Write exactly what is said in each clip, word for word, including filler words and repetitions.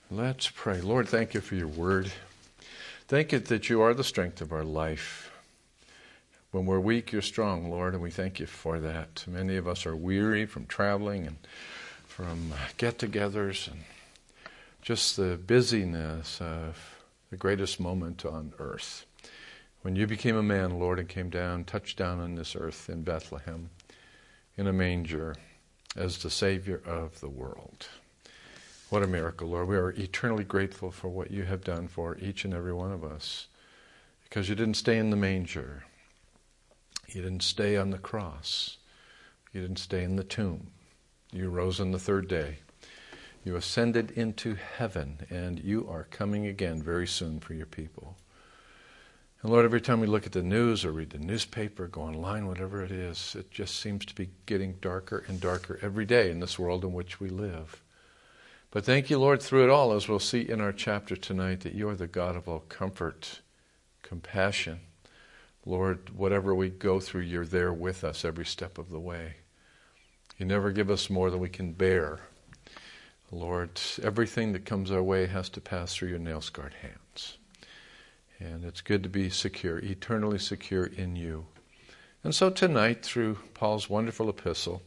Let's pray. Lord, thank you for your word. Thank you that you are the strength of our life. When we're weak, you're strong, Lord, and we thank you for that. Many of us are weary from traveling and from get-togethers and just the busyness of the greatest moment on earth. When you became a man, Lord, and came down, touched down on this earth in Bethlehem, in a manger, as the Savior of the world. What a miracle, Lord. We are eternally grateful for what you have done for each and every one of us. Because you didn't stay in the manger. You didn't stay on the cross. You didn't stay in the tomb. You rose on the third day. You ascended into heaven, and you are coming again very soon for your people. And Lord, every time we look at the news or read the newspaper, go online, whatever it is, it just seems to be getting darker and darker every day in this world in which we live. But thank you, Lord, through it all, as we'll see in our chapter tonight, that you are the God of all comfort, compassion. Lord, whatever we go through, you're there with us every step of the way. You never give us more than we can bear. Lord, everything that comes our way has to pass through your nail-scarred hands. And it's good to be secure, eternally secure in you. And so tonight, through Paul's wonderful epistle,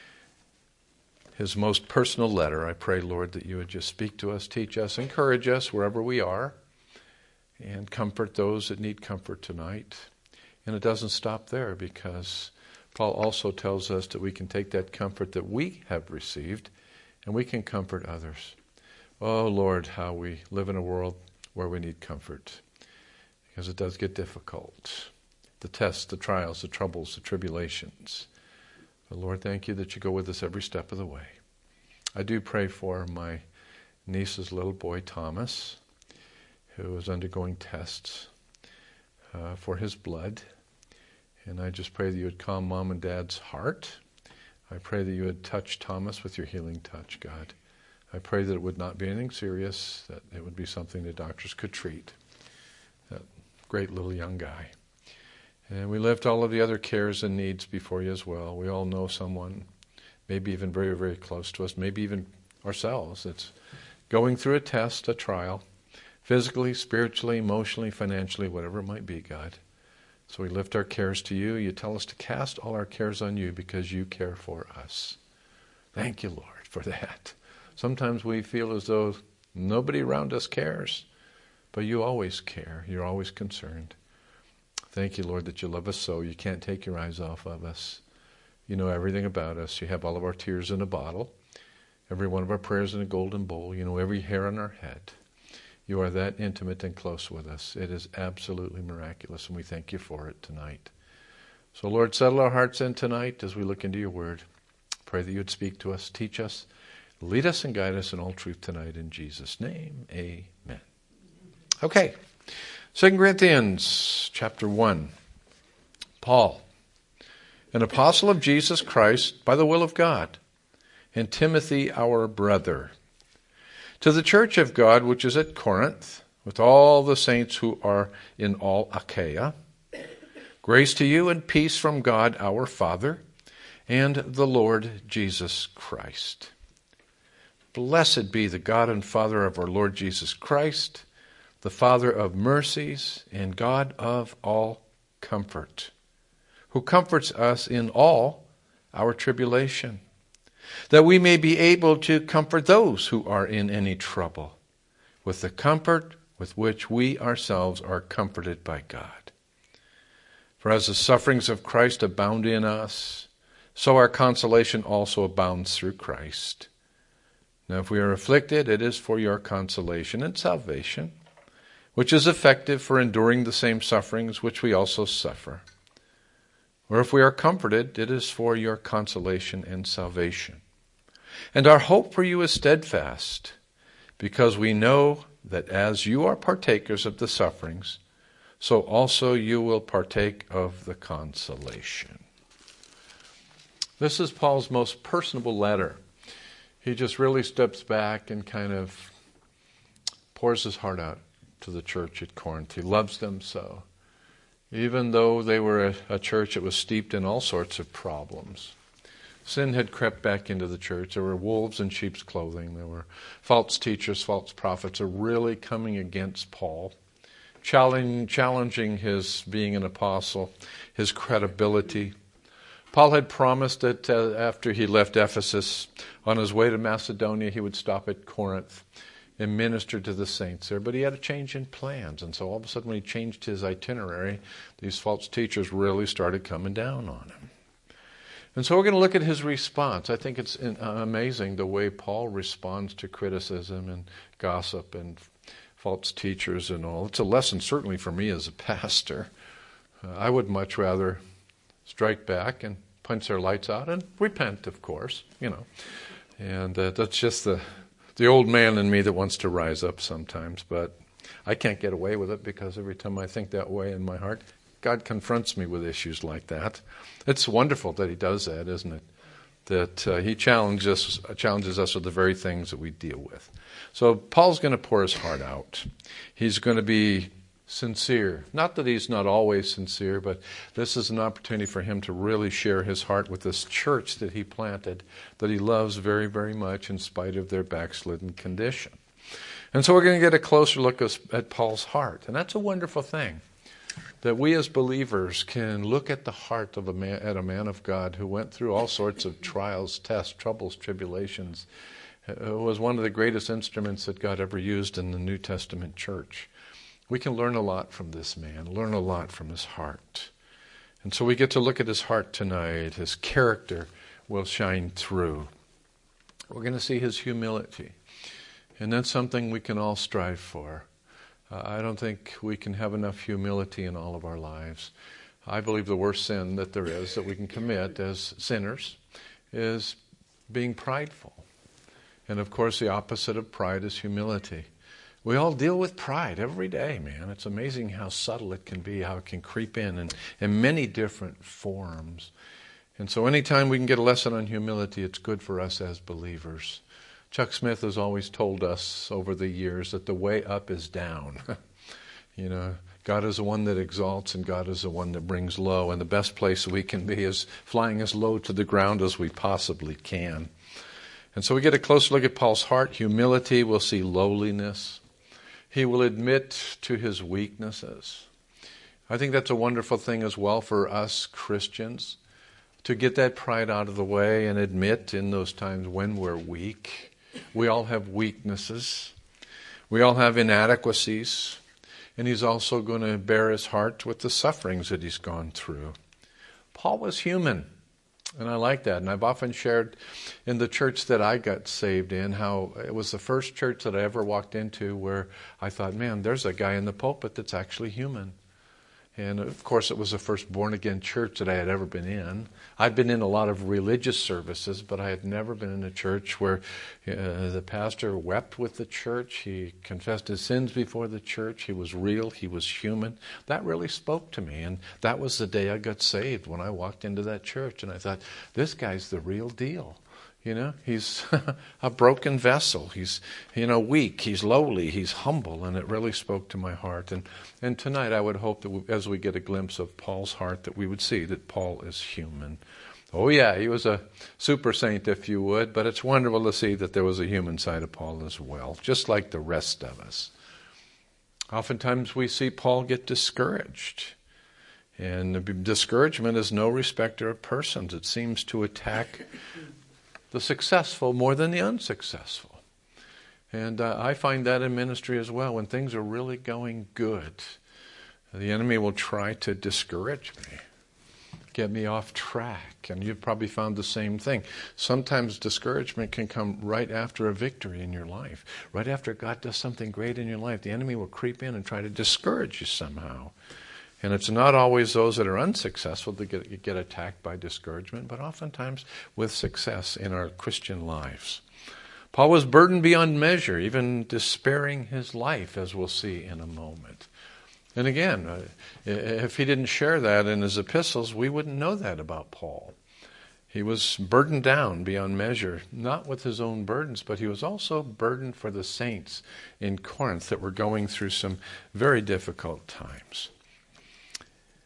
his most personal letter, I pray, Lord, that you would just speak to us, teach us, encourage us wherever we are, and comfort those that need comfort tonight. And it doesn't stop there, because Paul also tells us that we can take that comfort that we have received and we can comfort others. Oh, Lord, how we live in a world where we need comfort, because it does get difficult. The tests, the trials, the troubles, the tribulations. But Lord, thank you that you go with us every step of the way. I do pray for my niece's little boy, Thomas, who is undergoing tests uh, for his blood. And I just pray that you would calm Mom and Dad's heart. I pray that you would touch Thomas with your healing touch, God. I pray that it would not be anything serious, that it would be something the doctors could treat. That great little young guy. And we lift all of the other cares and needs before you as well. We all know someone, maybe even very, very close to us, maybe even ourselves, that's going through a test, a trial, physically, spiritually, emotionally, financially, whatever it might be, God. So we lift our cares to you. You tell us to cast all our cares on you because you care for us. Thank you, Lord, for that. Sometimes we feel as though nobody around us cares, but you always care. You're always concerned. Thank you, Lord, that you love us so. You can't take your eyes off of us. You know everything about us. You have all of our tears in a bottle, every one of our prayers in a golden bowl. You know every hair on our head. You are that intimate and close with us. It is absolutely miraculous, and we thank you for it tonight. So, Lord, settle our hearts in tonight as we look into your word. Pray that you would speak to us, teach us, lead us and guide us in all truth tonight. In Jesus' name, amen. Okay. Second Corinthians chapter one. Paul, an apostle of Jesus Christ by the will of God, and Timothy our brother, to the church of God which is at Corinth, with all the saints who are in all Achaia, grace to you and peace from God our Father and the Lord Jesus Christ. Blessed be the God and Father of our Lord Jesus Christ, the Father of mercies and God of all comfort, who comforts us in all our tribulation, that we may be able to comfort those who are in any trouble, with the comfort with which we ourselves are comforted by God. For as the sufferings of Christ abound in us, so our consolation also abounds through Christ. Now if we are afflicted, it is for your consolation and salvation, which is effective for enduring the same sufferings which we also suffer. Or if we are comforted, it is for your consolation and salvation. And our hope for you is steadfast, because we know that as you are partakers of the sufferings, so also you will partake of the consolation. This is Paul's most personable letter. He just really steps back and kind of pours his heart out to the church at Corinth. He loves them so. Even though they were a, a church that was steeped in all sorts of problems. Sin had crept back into the church. There were wolves in sheep's clothing. There were false teachers, false prophets are really coming against Paul, challenging his being an apostle, his credibility. Paul had promised that uh, after he left Ephesus, on his way to Macedonia, he would stop at Corinth and minister to the saints there. But he had a change in plans. And so all of a sudden when he changed his itinerary, these false teachers really started coming down on him. And so we're going to look at his response. I think it's amazing the way Paul responds to criticism and gossip and false teachers and all. It's a lesson certainly for me as a pastor. Uh, I would much rather strike back and punch their lights out and repent, of course, you know. And uh, that's just the the old man in me that wants to rise up sometimes. But I can't get away with it because every time I think that way in my heart, God confronts me with issues like that. It's wonderful that he does that, isn't it? That uh, he challenges us, challenges us with the very things that we deal with. So Paul's going to pour his heart out. He's going to be sincere. Not that he's not always sincere, but this is an opportunity for him to really share his heart with this church that he planted, that he loves very, very much in spite of their backslidden condition. And so we're going to get a closer look at Paul's heart. And that's a wonderful thing, that we as believers can look at the heart of a man, at a man of God who went through all sorts of trials, tests, troubles, tribulations. It was one of the greatest instruments that God ever used in the New Testament church. We can learn a lot from this man, learn a lot from his heart. And so we get to look at his heart tonight. His character will shine through. We're going to see his humility. And that's something we can all strive for. Uh, I don't think we can have enough humility in all of our lives. I believe the worst sin that there is that we can commit as sinners is being prideful. And of course the opposite of pride is humility. We all deal with pride every day, man. It's amazing how subtle it can be, how it can creep in, in in many different forms. And so anytime we can get a lesson on humility, it's good for us as believers. Chuck Smith has always told us over the years that the way up is down. You know, God is the one that exalts and God is the one that brings low. And the best place we can be is flying as low to the ground as we possibly can. And so we get a closer look at Paul's heart. Humility, we'll see lowliness. He will admit to his weaknesses. I think that's a wonderful thing as well for us Christians, to get that pride out of the way and admit in those times when we're weak. We all have weaknesses. We all have inadequacies. And he's also going to bear his heart with the sufferings that he's gone through. Paul was human. And I like that. And I've often shared in the church that I got saved in how it was the first church that I ever walked into where I thought, man, there's a guy in the pulpit that's actually human. And of course it was the first born-again church that I had ever been in. I'd been in a lot of religious services, but I had never been in a church where uh, the pastor wept with the church. He confessed his sins before the church. He was real. He was human. That really spoke to me. And that was the day I got saved, when I walked into that church. And I thought, this guy's the real deal. You know, he's a broken vessel. He's, you know, weak. He's lowly. He's humble. And it really spoke to my heart. And and tonight I would hope that we, as we get a glimpse of Paul's heart, that we would see that Paul is human. Oh, yeah, he was a super saint, if you would. But it's wonderful to see that there was a human side of Paul as well, just like the rest of us. Oftentimes we see Paul get discouraged. And discouragement is no respecter of persons. It seems to attack the successful more than the unsuccessful. And uh, I find that in ministry as well. When things are really going good, the enemy will try to discourage me, get me off track. And you've probably found the same thing. Sometimes discouragement can come right after a victory in your life. Right after God does something great in your life, the enemy will creep in and try to discourage you somehow. And it's not always those that are unsuccessful that get, get attacked by discouragement, but oftentimes with success in our Christian lives. Paul was burdened beyond measure, even despairing his life, as we'll see in a moment. And again, uh, if he didn't share that in his epistles, we wouldn't know that about Paul. He was burdened down beyond measure, not with his own burdens, but he was also burdened for the saints in Corinth that were going through some very difficult times.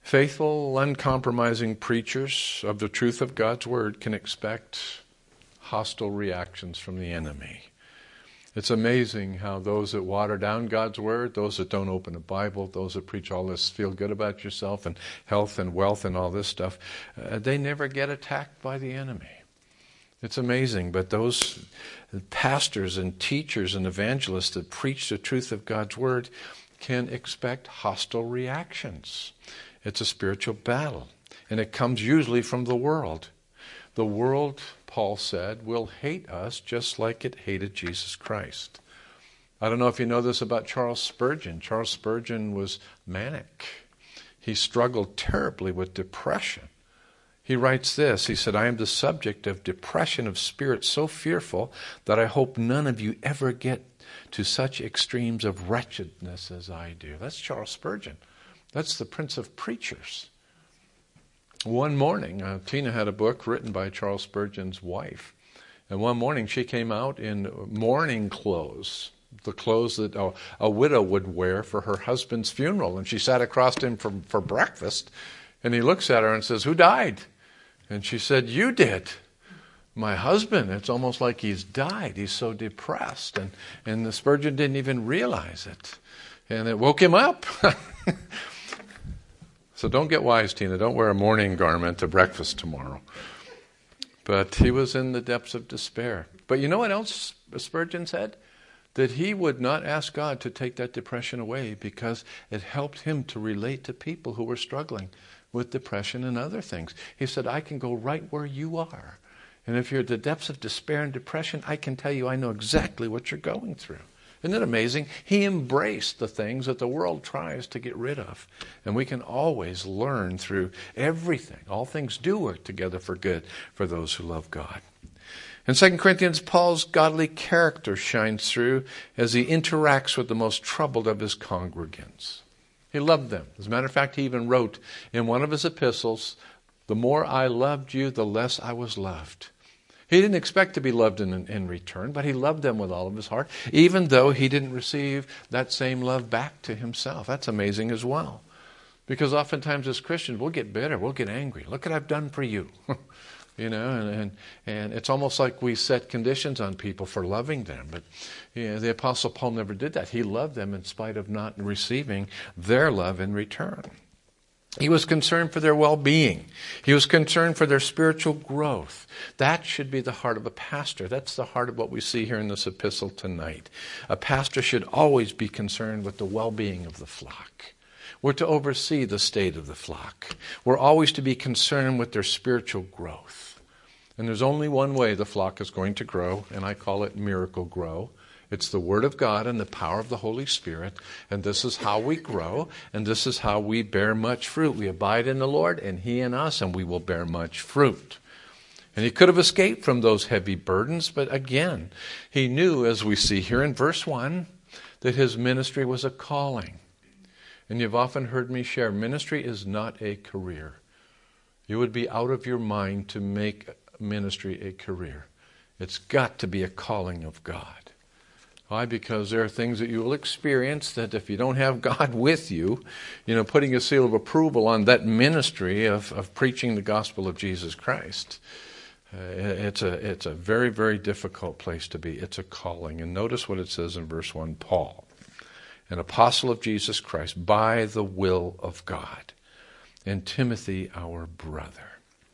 Faithful, uncompromising preachers of the truth of God's word can expect hostile reactions from the enemy. It's amazing how those that water down God's word, those that don't open the Bible, those that preach all this feel good about yourself and health and wealth and all this stuff, uh, they never get attacked by the enemy. It's amazing, but those pastors and teachers and evangelists that preach the truth of God's word can expect hostile reactions. It's a spiritual battle, and it comes usually from the world. The world, Paul said, will hate us just like it hated Jesus Christ. I don't know if you know this about Charles Spurgeon. Charles Spurgeon was manic. He struggled terribly with depression. He writes this, he said, "I am the subject of depression of spirit so fearful that I hope none of you ever get to such extremes of wretchedness as I do." That's Charles Spurgeon. That's the Prince of Preachers. One morning, uh, Tina had a book written by Charles Spurgeon's wife. And one morning she came out in mourning clothes, the clothes that a, a widow would wear for her husband's funeral. And she sat across him for, for breakfast. And he looks at her and says, "Who died?" And she said, "You did. My husband." It's almost like he's died. He's so depressed. And, and the Spurgeon didn't even realize it. And it woke him up. So don't get wise, Tina. Don't wear a mourning garment to breakfast tomorrow. But he was in the depths of despair. But you know what else Spurgeon said? That he would not ask God to take that depression away because it helped him to relate to people who were struggling with depression and other things. He said, "I can go right where you are. And if you're at the depths of despair and depression, I can tell you I know exactly what you're going through." Isn't it amazing? He embraced the things that the world tries to get rid of. And we can always learn through everything. All things do work together for good for those who love God. In Second Corinthians, Paul's godly character shines through as he interacts with the most troubled of his congregants. He loved them. As a matter of fact, he even wrote in one of his epistles, "The more I loved you, the less I was loved." He didn't expect to be loved in, in return, but he loved them with all of his heart, even though he didn't receive that same love back to himself. That's amazing as well. Because oftentimes as Christians, we'll get bitter, we'll get angry. "Look what I've done for you." You know, and, and and it's almost like we set conditions on people for loving them. But you know, the Apostle Paul never did that. He loved them in spite of not receiving their love in return. He was concerned for their well-being. He was concerned for their spiritual growth. That should be the heart of a pastor. That's the heart of what we see here in this epistle tonight. A pastor should always be concerned with the well-being of the flock. We're to oversee the state of the flock. We're always to be concerned with their spiritual growth. And there's only one way the flock is going to grow, and I call it miracle grow. It's the Word of God and the power of the Holy Spirit. And this is how we grow, and this is how we bear much fruit. We abide in the Lord, and He in us, and we will bear much fruit. And he could have escaped from those heavy burdens, but again, he knew, as we see here in verse one, that his ministry was a calling. And you've often heard me share, ministry is not a career. You would be out of your mind to make ministry a career. It's got to be a calling of God. Why? Because there are things that you will experience that if you don't have God with you, you know, putting a seal of approval on that ministry of, of preaching the gospel of Jesus Christ, uh, it's a it's a very, very difficult place to be. It's a calling. And notice what it says in verse one, Paul, an apostle of Jesus Christ, by the will of God, and Timothy, our brother.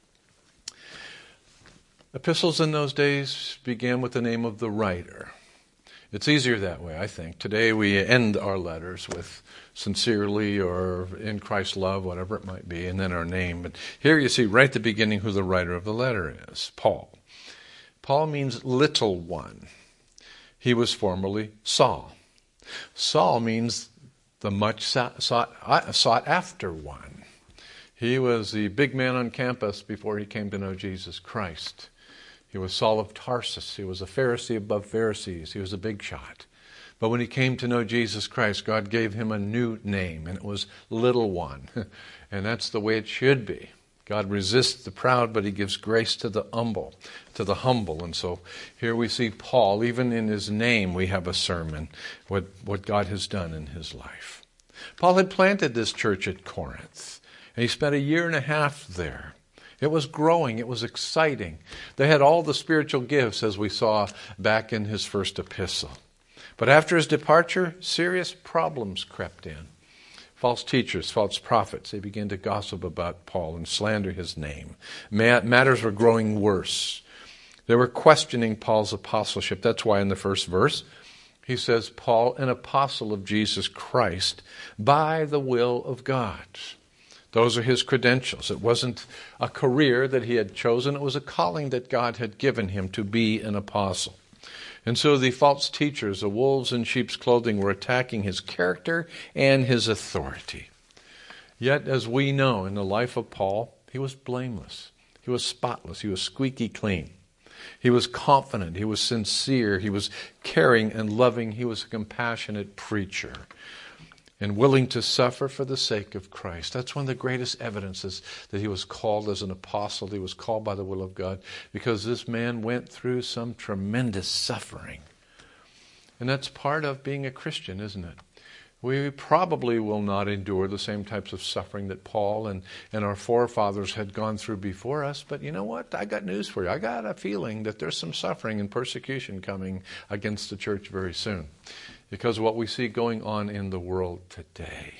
Epistles in those days began with the name of the writer. It's easier that way, I think. Today we end our letters with sincerely or in Christ's love, whatever it might be, and then our name. But here you see right at the beginning who the writer of the letter is, Paul. Paul means little one. He was formerly Saul. Saul means the much sought, sought, sought after one. He was the big man on campus before he came to know Jesus Christ. He was Saul of Tarsus. He was a Pharisee above Pharisees. He was a big shot. But when he came to know Jesus Christ, God gave him a new name, and it was Little One. And that's the way it should be. God resists the proud, but he gives grace to the humble, to the humble. And so here we see Paul, even in his name we have a sermon, what, what God has done in his life. Paul had planted this church at Corinth. And he spent a year and a half there. It was growing. It was exciting. They had all the spiritual gifts, as we saw back in his first epistle. But after his departure, serious problems crept in. False teachers, false prophets, they began to gossip about Paul and slander his name. Matters were growing worse. They were questioning Paul's apostleship. That's why in the first verse, he says, Paul, an apostle of Jesus Christ, by the will of God. Those are his credentials. It wasn't a career that he had chosen. It was a calling that God had given him to be an apostle. And so the false teachers, the wolves in sheep's clothing, were attacking his character and his authority. Yet, as we know, in the life of Paul, he was blameless. He was spotless. He was squeaky clean. He was confident. He was sincere. He was caring and loving. He was a compassionate preacher and willing to suffer for the sake of Christ. That's one of the greatest evidences that he was called as an apostle. He was called by the will of God because this man went through some tremendous suffering. And that's part of being a Christian, isn't it? We probably will not endure the same types of suffering that Paul and, and our forefathers had gone through before us. But you know what? I got news for you. I got a feeling that there's some suffering and persecution coming against the church very soon, because of what we see going on in the world today.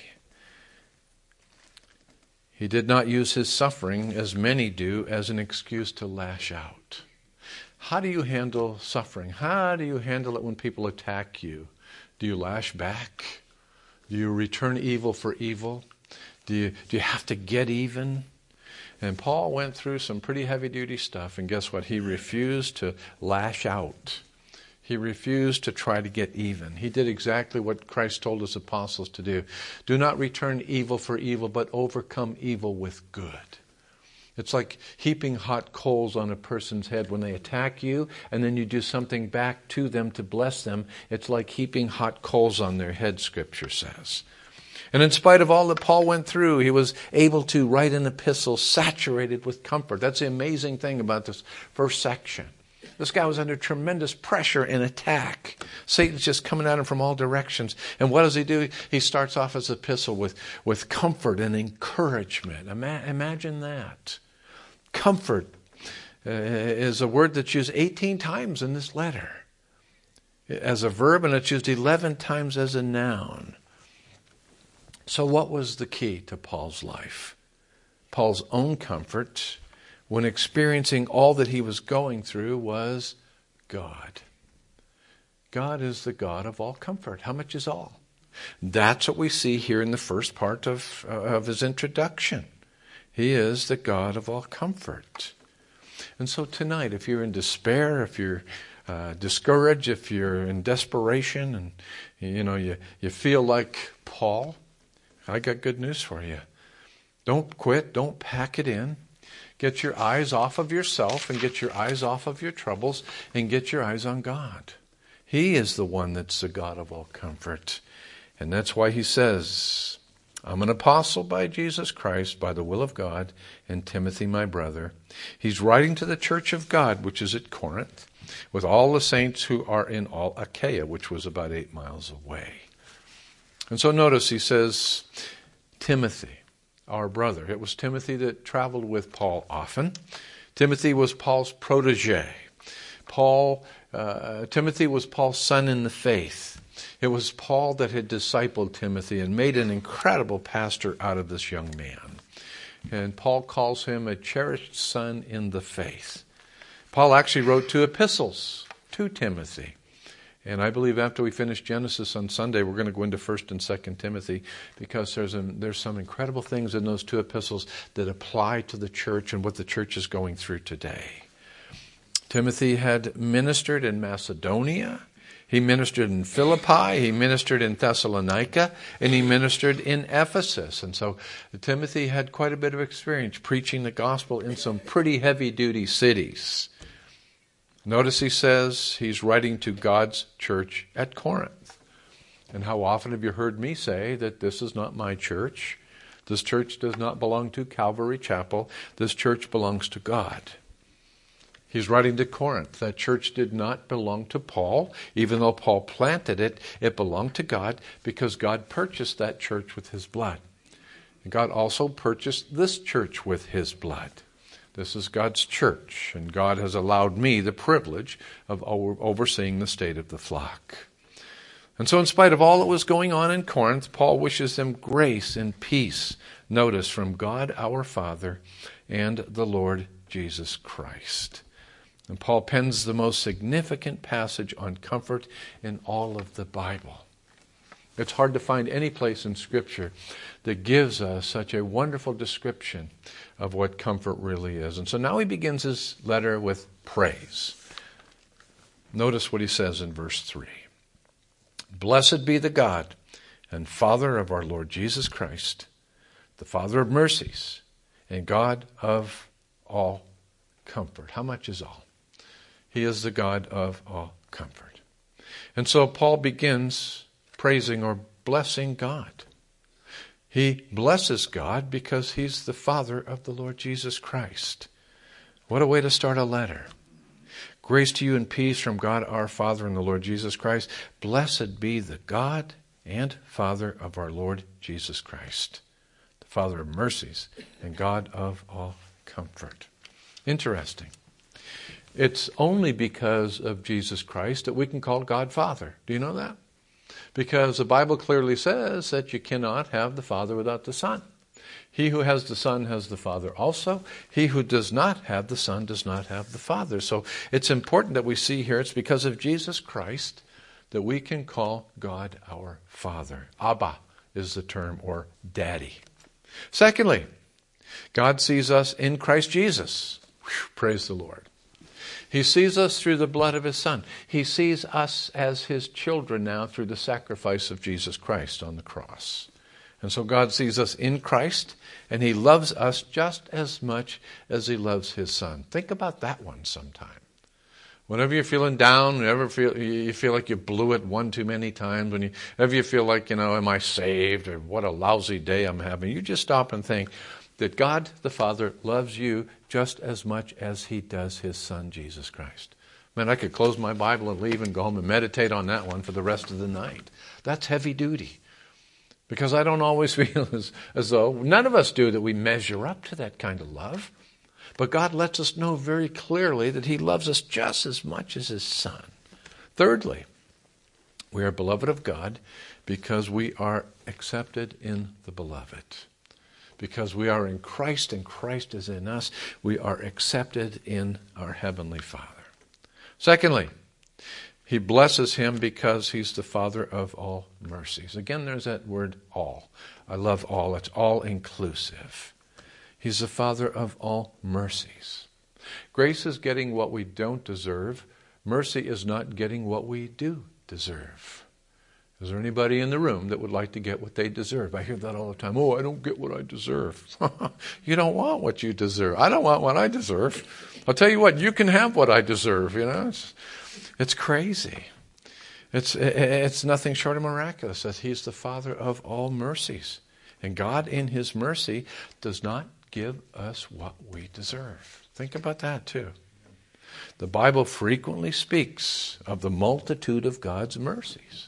He did not use his suffering, as many do, as an excuse to lash out. How do you handle suffering? How do you handle it when people attack you? Do you lash back? Do you return evil for evil? Do you, do you have to get even? And Paul went through some pretty heavy-duty stuff, and guess what? He refused to lash out. He refused to try to get even. He did exactly what Christ told his apostles to do. Do not return evil for evil, but overcome evil with good. It's like heaping hot coals on a person's head when they attack you, and then you do something back to them to bless them. It's like heaping hot coals on their head, Scripture says. And in spite of all that Paul went through, he was able to write an epistle saturated with comfort. That's the amazing thing about this first section. This guy was under tremendous pressure and attack. Satan's just coming at him from all directions. And what does he do? He starts off his epistle with, with comfort and encouragement. Ima- imagine that. Comfort uh, is a word that's used eighteen times in this letter as a verb, and it's used eleven times as a noun. So what was the key to Paul's life? Paul's own comfort when experiencing all that he was going through was God. God is the God of all comfort. How much is all? That's what we see here in the first part of, uh, of his introduction. He is the God of all comfort. And so tonight, if you're in despair, if you're uh, discouraged, if you're in desperation, and you know you, you feel like Paul, I got good news for you. Don't quit. Don't pack it in. Get your eyes off of yourself and get your eyes off of your troubles and get your eyes on God. He is the one that's the God of all comfort. And that's why he says, I'm an apostle by Jesus Christ, by the will of God, and Timothy, my brother. He's writing to the church of God, which is at Corinth, with all the saints who are in all Achaia, which was about eight miles away. And so notice he says, Timothy, our brother. It was Timothy that traveled with Paul often. Timothy was Paul's protege. Paul, uh, Timothy was Paul's son in the faith. It was Paul that had discipled Timothy and made an incredible pastor out of this young man. And Paul calls him a cherished son in the faith. Paul actually wrote two epistles to Timothy. And I believe after we finish Genesis on Sunday, we're going to go into First and Second Timothy, because there's a, there's some incredible things in those two epistles that apply to the church and what the church is going through today. Timothy had ministered in Macedonia. He ministered in Philippi, he ministered in Thessalonica, and he ministered in Ephesus. And so Timothy had quite a bit of experience preaching the gospel in some pretty heavy-duty cities. Notice he says he's writing to God's church at Corinth. And how often have you heard me say that this is not my church? This church does not belong to Calvary Chapel. This church belongs to God. He's writing to Corinth. That church did not belong to Paul. Even though Paul planted it, it belonged to God because God purchased that church with his blood. God also purchased this church with his blood. This is God's church, and God has allowed me the privilege of overseeing the state of the flock. And so in spite of all that was going on in Corinth, Paul wishes them grace and peace, notice, from God our Father and the Lord Jesus Christ. And Paul pens the most significant passage on comfort in all of the Bible. It's hard to find any place in Scripture that gives us such a wonderful description of what comfort really is. And so now he begins his letter with praise. Notice what he says in verse three. Blessed be the God and Father of our Lord Jesus Christ, the Father of mercies and God of all comfort. How much is all? He is the God of all comfort. And so Paul begins praising or blessing God. He blesses God because he's the Father of the Lord Jesus Christ. What a way to start a letter. Grace to you and peace from God our Father and the Lord Jesus Christ. Blessed be the God and Father of our Lord Jesus Christ, the Father of mercies and God of all comfort. Interesting. It's only because of Jesus Christ that we can call God Father. Do you know that? Because the Bible clearly says that you cannot have the Father without the Son. He who has the Son has the Father also. He who does not have the Son does not have the Father. So it's important that we see here it's because of Jesus Christ that we can call God our Father. Abba is the term, or Daddy. Secondly, God sees us in Christ Jesus. Whew, praise the Lord. He sees us through the blood of his Son. He sees us as his children now through the sacrifice of Jesus Christ on the cross. And so God sees us in Christ, and he loves us just as much as he loves his Son. Think about that one sometime. Whenever you're feeling down, whenever feel, you feel like you blew it one too many times, whenever you feel like, you know, am I saved, or what a lousy day I'm having, you just stop and think that God the Father loves you just as much as he does his Son, Jesus Christ. Man, I could close my Bible and leave and go home and meditate on that one for the rest of the night. That's heavy duty. Because I don't always feel as, as though, none of us do, that we measure up to that kind of love. But God lets us know very clearly that he loves us just as much as his Son. Thirdly, we are beloved of God because we are accepted in the beloved. Because we are in Christ and Christ is in us, we are accepted in our Heavenly Father. Secondly, he blesses him because he's the Father of all mercies. Again, there's that word all. I love all. It's all inclusive. He's the Father of all mercies. Grace is getting what we don't deserve. Mercy is not getting what we do deserve. Is there anybody in the room that would like to get what they deserve? I hear that all the time. Oh, I don't get what I deserve. You don't want what you deserve. I don't want what I deserve. I'll tell you what, you can have what I deserve, you know. It's, it's crazy. It's, it's nothing short of miraculous that he's the Father of all mercies. And God in his mercy does not give us what we deserve. Think about that too. The Bible frequently speaks of the multitude of God's mercies.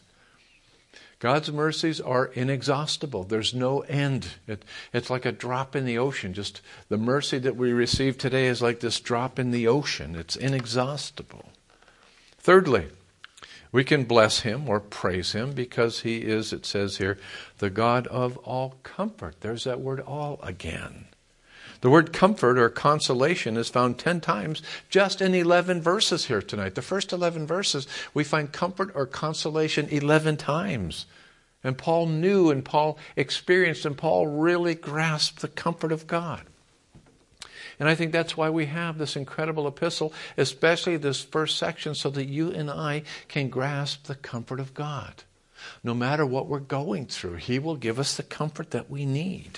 God's mercies are inexhaustible. There's no end. It, it's like a drop in the ocean. Just the mercy that we receive today is like this drop in the ocean. It's inexhaustible. Thirdly, we can bless him or praise him because he is, it says here, the God of all comfort. There's that word all again. The word comfort or consolation is found ten times just in eleven verses here tonight. The first eleven verses, we find comfort or consolation eleven times. And Paul knew and Paul experienced and Paul really grasped the comfort of God. And I think that's why we have this incredible epistle, especially this first section, so that you and I can grasp the comfort of God. No matter what we're going through, he will give us the comfort that we need.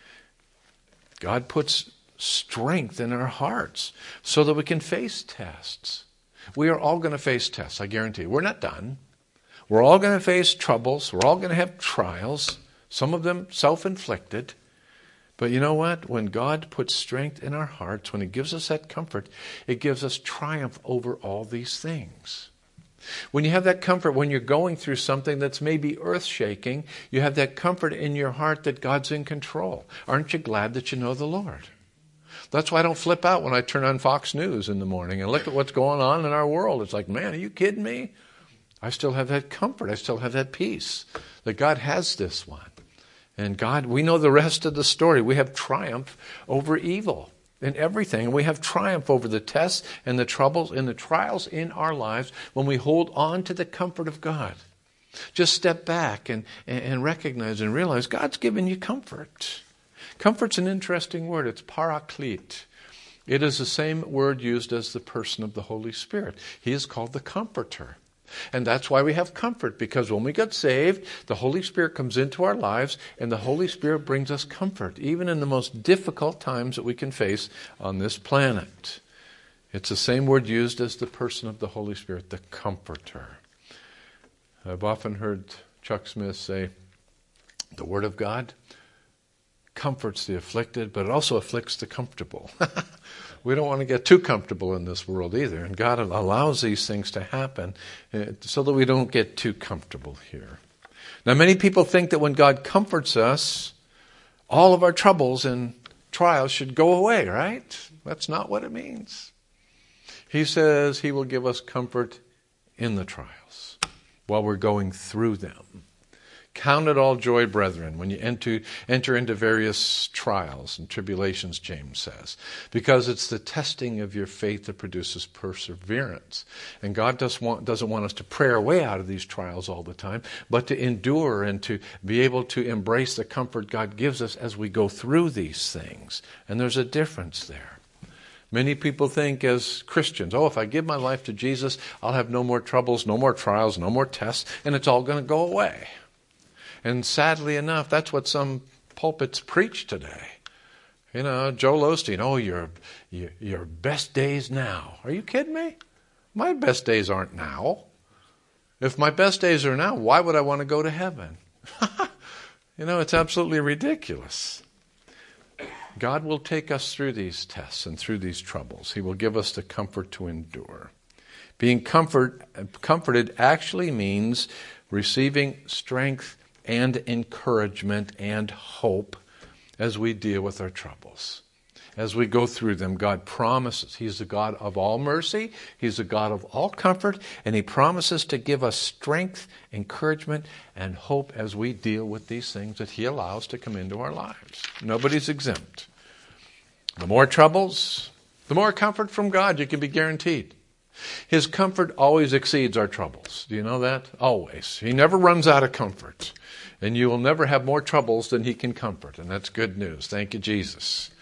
God puts strength in our hearts so that we can face tests. We are all going to face tests, I guarantee you. We're not done. We're all going to face troubles. We're all going to have trials, some of them self-inflicted. But you know what? When God puts strength in our hearts, when he gives us that comfort, it gives us triumph over all these things. When you have that comfort, when you're going through something that's maybe earth-shaking, you have that comfort in your heart that God's in control. Aren't you glad that you know the Lord? That's why I don't flip out when I turn on Fox News in the morning and look at what's going on in our world. It's like, man, are you kidding me? I still have that comfort. I still have that peace that God has this one. And God, we know the rest of the story. We have triumph over evil in everything. We have triumph over the tests and the troubles and the trials in our lives when we hold on to the comfort of God. Just step back and, and recognize and realize God's given you comfort. Comfort's an interesting word. It's paraclete. It is the same word used as the person of the Holy Spirit. He is called the Comforter. And that's why we have comfort, because when we get saved, the Holy Spirit comes into our lives, and the Holy Spirit brings us comfort, even in the most difficult times that we can face on this planet. It's the same word used as the person of the Holy Spirit, the Comforter. I've often heard Chuck Smith say, the Word of God comforts the afflicted, but it also afflicts the comfortable. We don't want to get too comfortable in this world either. And God allows these things to happen so that we don't get too comfortable here. Now, many people think that when God comforts us, all of our troubles and trials should go away, right? That's not what it means. He says He will give us comfort in the trials while we're going through them. Count it all joy, brethren, when you enter, enter into various trials and tribulations, James says, because it's the testing of your faith that produces perseverance. And God does want, doesn't want us to pray our way out of these trials all the time, but to endure and to be able to embrace the comfort God gives us as we go through these things. And there's a difference there. Many people think as Christians, oh, if I give my life to Jesus, I'll have no more troubles, no more trials, no more tests, and it's all going to go away. And sadly enough, that's what some pulpits preach today. You know, Joel Osteen, oh, your, your, your best days now. Are you kidding me? My best days aren't now. If my best days are now, why would I want to go to heaven? You know, it's absolutely ridiculous. God will take us through these tests and through these troubles. He will give us the comfort to endure. Being comfort, comforted actually means receiving strength and encouragement and hope as we deal with our troubles. As we go through them, God promises. He's the God of all mercy. He's the God of all comfort. And He promises to give us strength, encouragement, and hope as we deal with these things that He allows to come into our lives. Nobody's exempt. The more troubles, the more comfort from God you can be guaranteed. His comfort always exceeds our troubles. Do you know that? Always. He never runs out of comfort. And you will never have more troubles than He can comfort. And that's good news. Thank you, Jesus.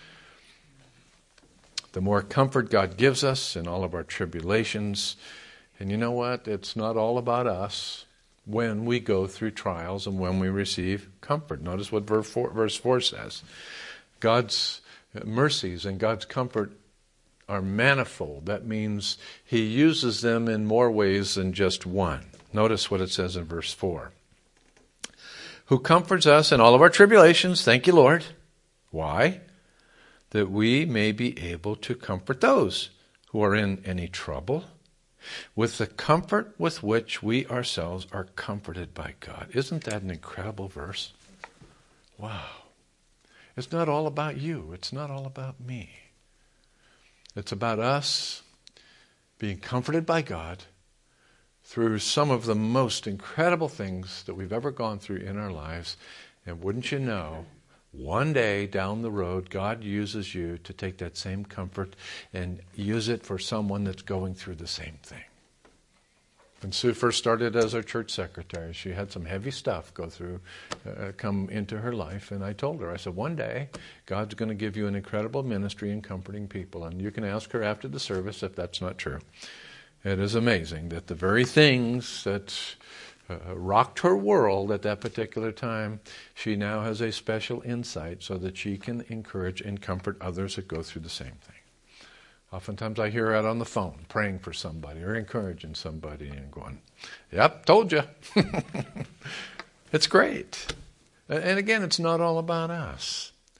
The more comfort God gives us in all of our tribulations. And you know what? It's not all about us when we go through trials and when we receive comfort. Notice what verse four, verse four says. God's mercies and God's comfort are manifold. That means He uses them in more ways than just one. Notice what it says in verse four. Who comforts us in all of our tribulations. Thank you, Lord. Why? That we may be able to comfort those who are in any trouble with the comfort with which we ourselves are comforted by God. Isn't that an incredible verse? Wow. It's not all about you. It's not all about me. It's about us being comforted by God through some of the most incredible things that we've ever gone through in our lives. And wouldn't you know, one day down the road, God uses you to take that same comfort and use it for someone that's going through the same thing. When Sue first started as our church secretary, she had some heavy stuff go through, uh, come into her life. And I told her, I said, one day, God's going to give you an incredible ministry in comforting people. And you can ask her after the service if that's not true. It is amazing that the very things that uh, rocked her world at that particular time, she now has a special insight so that she can encourage and comfort others that go through the same thing. Oftentimes I hear her out on the phone praying for somebody or encouraging somebody and going, yep, told you. It's great. And again, it's not all about us.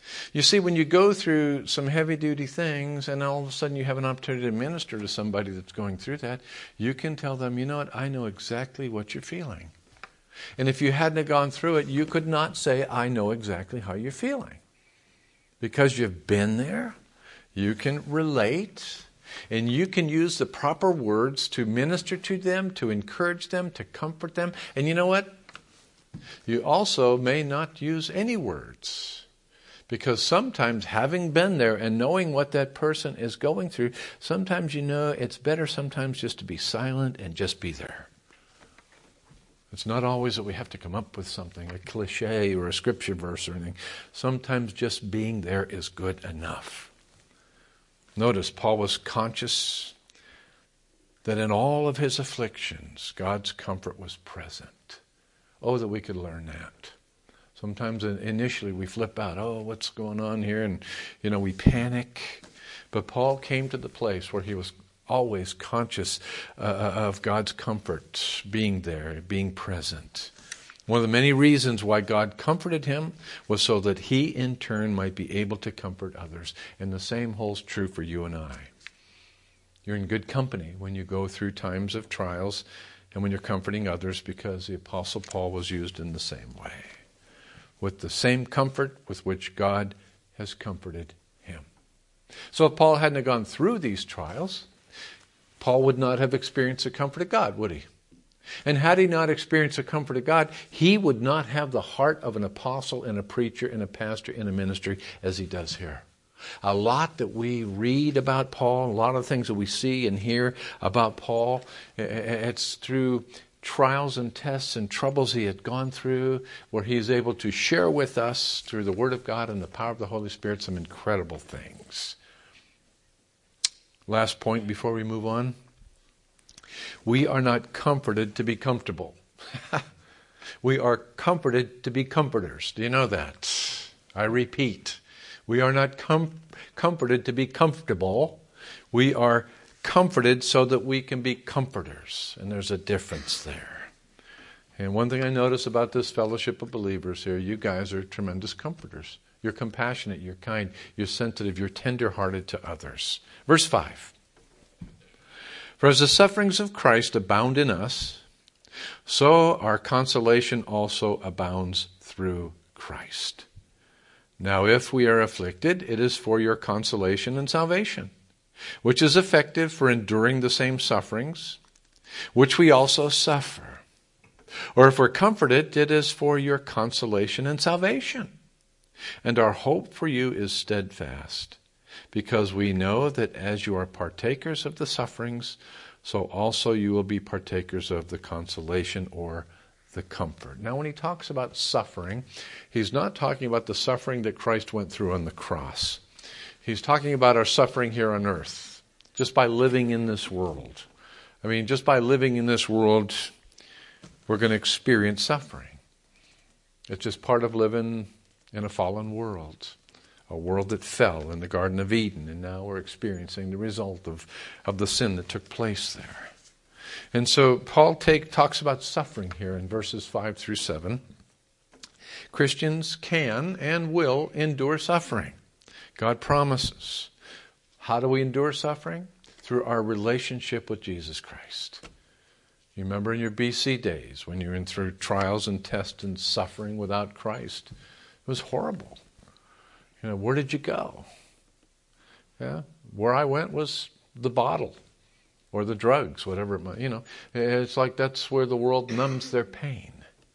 You see, when you go through some heavy-duty things and all of a sudden you have an opportunity to minister to somebody that's going through that, you can tell them, you know what, I know exactly what you're feeling. And if you hadn't gone through it, you could not say, I know exactly how you're feeling. Because you've been there, you can relate, and you can use the proper words to minister to them, to encourage them, to comfort them. And you know what? You also may not use any words. Because sometimes having been there and knowing what that person is going through, sometimes you know it's better sometimes just to be silent and just be there. It's not always that we have to come up with something, a cliche or a scripture verse or anything. Sometimes just being there is good enough. Notice Paul was conscious that in all of his afflictions, God's comfort was present. Oh, that we could learn that. Sometimes initially we flip out, oh, what's going on here? And, you know, we panic. But Paul came to the place where he was always conscious uh, of God's comfort, being there, being present. One of the many reasons why God comforted him was so that he in turn might be able to comfort others. And the same holds true for you and I. You're in good company when you go through times of trials and when you're comforting others, because the Apostle Paul was used in the same way, with the same comfort with which God has comforted him. So if Paul hadn't gone through these trials, Paul would not have experienced the comfort of God, would he? And had he not experienced the comfort of God, he would not have the heart of an apostle and a preacher and a pastor in a ministry as he does here. A lot that we read about Paul, a lot of things that we see and hear about Paul, it's through trials and tests and troubles he had gone through, where he is able to share with us through the Word of God and the power of the Holy Spirit some incredible things. Last point before we move on. We are not comforted to be comfortable. We are comforted to be comforters. Do you know that? I repeat. We are not com- comforted to be comfortable. We are comforted so that we can be comforters. And there's a difference there. And one thing I notice about this fellowship of believers here, you guys are tremendous comforters. You're compassionate, you're kind, you're sensitive, you're tender-hearted to others. Verse five. For as the sufferings of Christ abound in us, so our consolation also abounds through Christ. Now if we are afflicted, it is for your consolation and salvation, which is effective for enduring the same sufferings, which we also suffer. Or if we're comforted, it is for your consolation and salvation. And our hope for you is steadfast, because we know that as you are partakers of the sufferings, so also you will be partakers of the consolation or the comfort. Now, when he talks about suffering, he's not talking about the suffering that Christ went through on the cross. He's talking about our suffering here on earth, just by living in this world. I mean, just by living in this world, we're going to experience suffering. It's just part of living in a fallen world, a world that fell in the Garden of Eden, and now we're experiencing the result of, of the sin that took place there. And so Paul take, talks about suffering here in verses five through seven. Christians can and will endure suffering. God promises. How do we endure suffering? Through our relationship with Jesus Christ. You remember in your B C days when you were in through trials and tests and suffering without Christ? It was horrible. You know, where did you go? Yeah, where I went was the bottle or the drugs, whatever it might. You know, it's like that's where the world numbs their pain.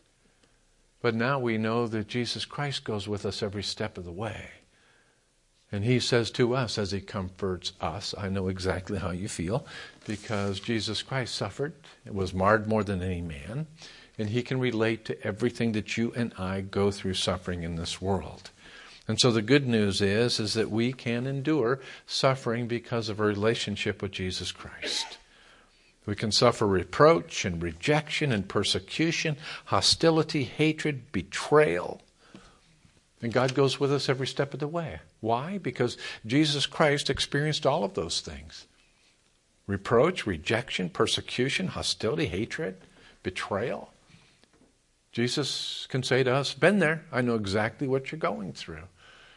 But now we know that Jesus Christ goes with us every step of the way. And he says to us as he comforts us, I know exactly how you feel, because Jesus Christ suffered. It was marred more than any man. And he can relate to everything that you and I go through suffering in this world. And so the good news is, is that we can endure suffering because of a relationship with Jesus Christ. We can suffer reproach and rejection and persecution, hostility, hatred, betrayal. And God goes with us every step of the way. Why? Because Jesus Christ experienced all of those things. Reproach, rejection, persecution, hostility, hatred, betrayal. Jesus can say to us, been there. I know exactly what you're going through.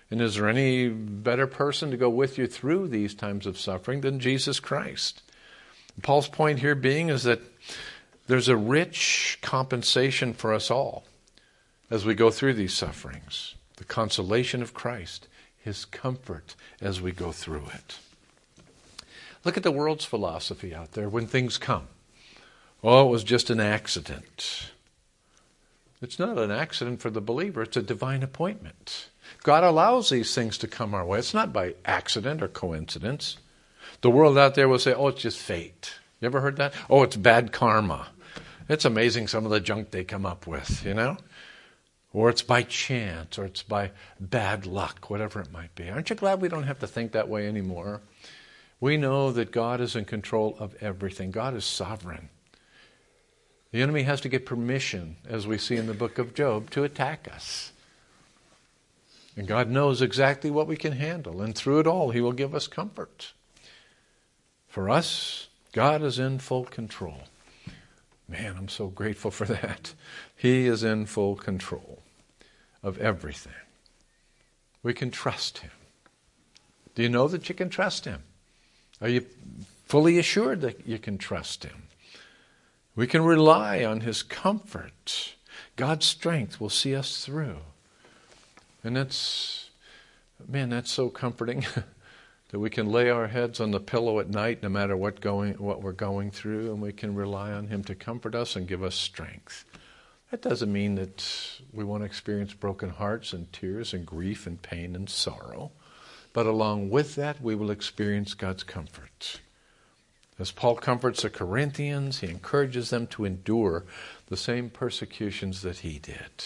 And is there any better person to go with you through these times of suffering than Jesus Christ? Paul's point here being is that there's a rich compensation for us all as we go through these sufferings. The consolation of Christ, His comfort as we go through it. Look at the world's philosophy out there when things come. Oh, it was just an accident. It's not an accident for the believer. It's a divine appointment. God allows these things to come our way. It's not by accident or coincidence. The world out there will say, oh, it's just fate. You ever heard that? Oh, it's bad karma. It's amazing some of the junk they come up with, you know? Or it's by chance, or it's by bad luck, whatever it might be. Aren't you glad we don't have to think that way anymore? We know that God is in control of everything. God is sovereign. The enemy has to get permission, as we see in the book of Job, to attack us. And God knows exactly what we can handle. And through it all, He will give us comfort. For us, God is in full control. Man, I'm so grateful for that. He is in full control of everything. We can trust Him. Do you know that you can trust Him? Are you fully assured that you can trust Him? We can rely on His comfort. God's strength will see us through. And that's, man, that's so comforting that we can lay our heads on the pillow at night no matter what going, what we're going through, and we can rely on Him to comfort us and give us strength. That doesn't mean that we won't experience broken hearts and tears and grief and pain and sorrow. But along with that, we will experience God's comfort. As Paul comforts the Corinthians, he encourages them to endure the same persecutions that he did.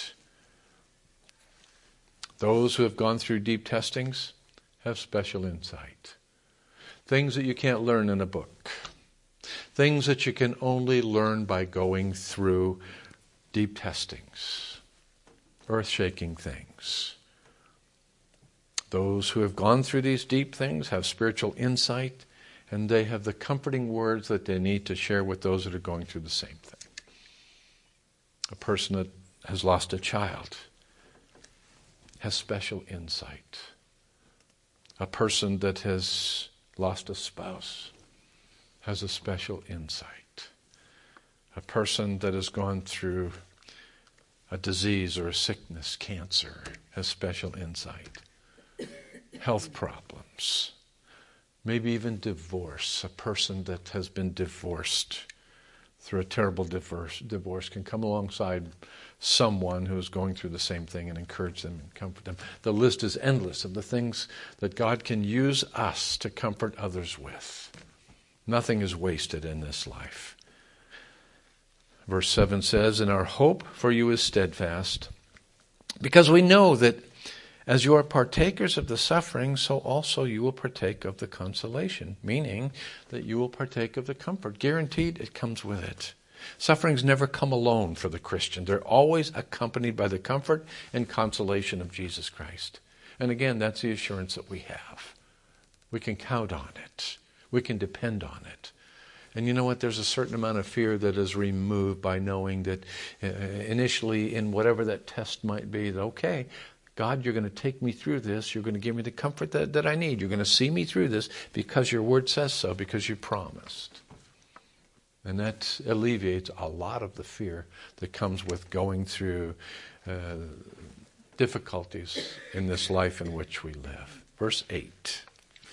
Those who have gone through deep testings have special insight. Things that you can't learn in a book. Things that you can only learn by going through deep testings. Earth-shaking things. Those who have gone through these deep things have spiritual insight, and they have the comforting words that they need to share with those that are going through the same thing. A person that has lost a child has special insight. A person that has lost a spouse has a special insight. A person that has gone through a disease or a sickness, cancer, has special insight. Health problems, maybe even divorce. A person that has been divorced through a terrible divorce, divorce can come alongside someone who is going through the same thing and encourage them and comfort them. The list is endless of the things that God can use us to comfort others with. Nothing is wasted in this life. Verse seven says, "And our hope for you is steadfast, because we know that as you are partakers of the suffering, so also you will partake of the consolation," meaning that you will partake of the comfort. Guaranteed, it comes with it. Sufferings never come alone for the Christian. They're always accompanied by the comfort and consolation of Jesus Christ. And again, that's the assurance that we have. We can count on it. We can depend on it. And you know what? There's a certain amount of fear that is removed by knowing that uh, initially in whatever that test might be, that okay, God, you're going to take me through this. You're going to give me the comfort that, that I need. You're going to see me through this because your word says so, because you promised. And that alleviates a lot of the fear that comes with going through uh, difficulties in this life in which we live. Verse eight.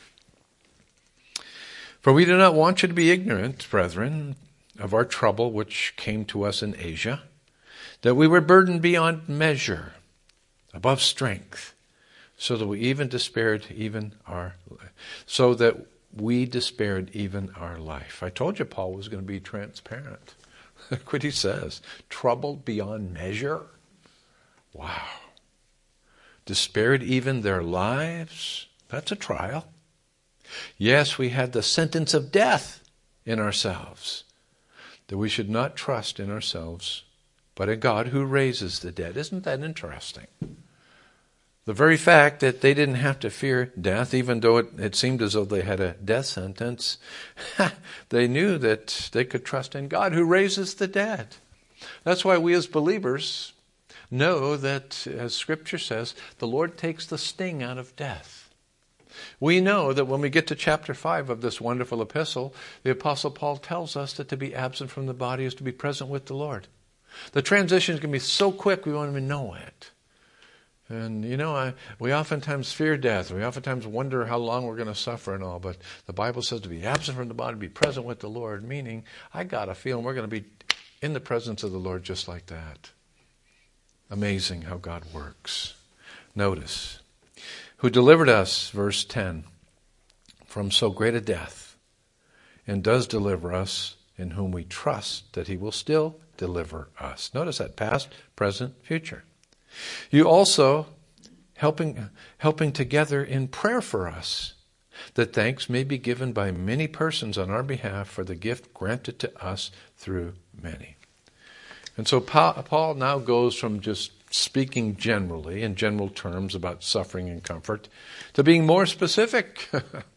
"For we do not want you to be ignorant, brethren, of our trouble which came to us in Asia, that we were burdened beyond measure, above strength, so that we even despaired even our so that we despaired even our life." I told you Paul was going to be transparent. Look what he says. Troubled beyond measure. Wow. Despaired even their lives. That's a trial. Yes, we had the sentence of death in ourselves, that we should not trust in ourselves, but in God who raises the dead. Isn't that interesting? The very fact that they didn't have to fear death, even though it, it seemed as though they had a death sentence, they knew that they could trust in God who raises the dead. That's why we as believers know that, as Scripture says, the Lord takes the sting out of death. We know that when we get to chapter five of this wonderful epistle, the Apostle Paul tells us that to be absent from the body is to be present with the Lord. The transition is going to be so quick we won't even know it. And, you know, I, we oftentimes fear death. We oftentimes wonder how long we're going to suffer and all. But the Bible says to be absent from the body, be present with the Lord, meaning I got a feeling we're going to be in the presence of the Lord just like that. Amazing how God works. Notice, who delivered us, verse ten, from so great a death, and does deliver us, in whom we trust that he will still deliver us. Notice that, past, present, future. You also helping helping together in prayer for us, that thanks may be given by many persons on our behalf for the gift granted to us through many. And so Paul now goes from just speaking generally, in general terms about suffering and comfort, to being more specific.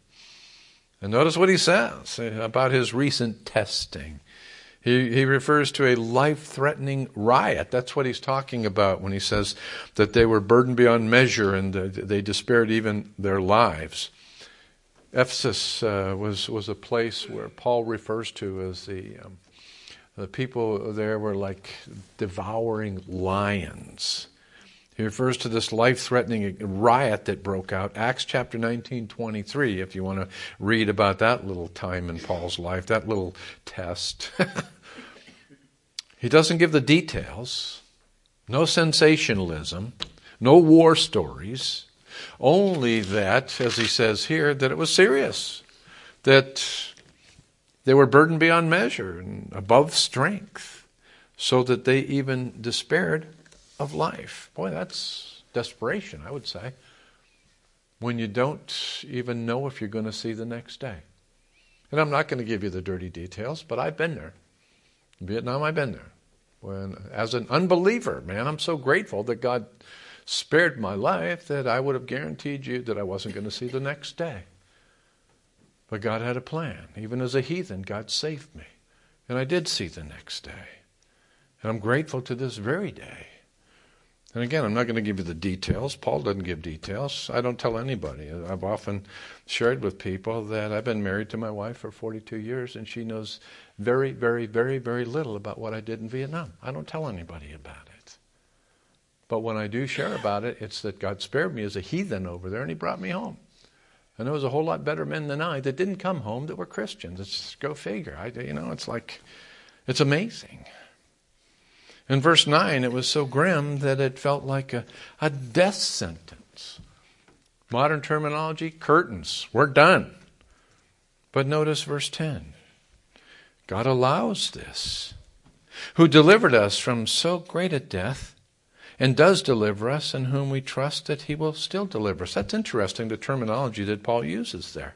And notice what he says about his recent testing. He, he refers to a life-threatening riot. That's what he's talking about when he says that they were burdened beyond measure and they despaired even their lives. Ephesus uh, was, was a place where Paul refers to as the, um, the people there were like devouring lions. He refers to this life-threatening riot that broke out. Acts chapter nineteen, twenty-three, if you want to read about that little time in Paul's life, that little test. He doesn't give the details. No sensationalism. No war stories. Only that, as he says here, that it was serious. That they were burdened beyond measure and above strength, so that they even despaired of life. Boy, that's desperation, I would say, when you don't even know if you're going to see the next day. And I'm not going to give you the dirty details, but I've been there. In Vietnam, I've been there. When, as an unbeliever, man, I'm so grateful that God spared my life that I would have guaranteed you that I wasn't going to see the next day. But God had a plan. Even as a heathen, God saved me. And I did see the next day. And I'm grateful to this very day. And again, I'm not going to give you the details. Paul doesn't give details. I don't tell anybody. I've often shared with people that I've been married to my wife for forty-two years, and she knows very, very, very, very little about what I did in Vietnam. I don't tell anybody about it. But when I do share about it, it's that God spared me as a heathen over there, and he brought me home. And there was a whole lot better men than I that didn't come home that were Christians. It's just, go figure. I, you know, it's like, it's amazing. In verse nine, it was so grim that it felt like a, a death sentence. Modern terminology, curtains. We're done. But notice verse ten. God allows this. Who delivered us from so great a death, and does deliver us, in whom we trust that he will still deliver us. That's interesting, the terminology that Paul uses there.